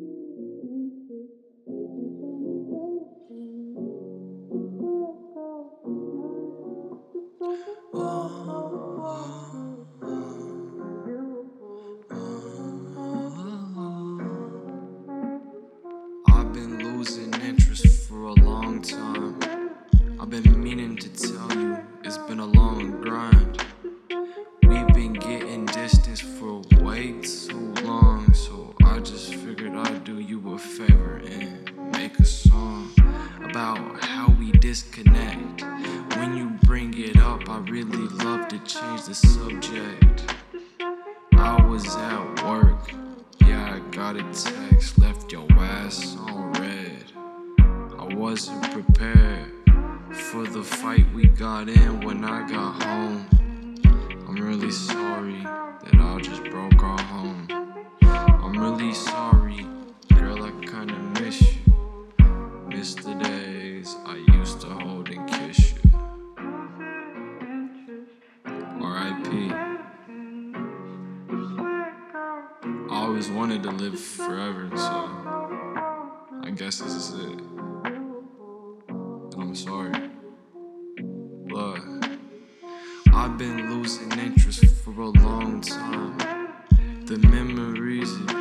I've been losing interest for a long time. I've been meaning to tell you, it's been a long grind. We've been getting distance for way too long, so I just figured I'd do you a favor and make a song about how we disconnect. When you bring it up, I really love to change the subject. I was at work, yeah, I got a text, left your ass on red. I wasn't prepared for the fight we got in when I got home. I'm really sorry that I just broke our home. I'm really sorry, girl, I kinda miss you. Miss the days I used to hold and kiss you. R.I.P. I always wanted to live forever, so I guess this is it. And I'm sorry. Look, I've been losing interest for a long time. The memories of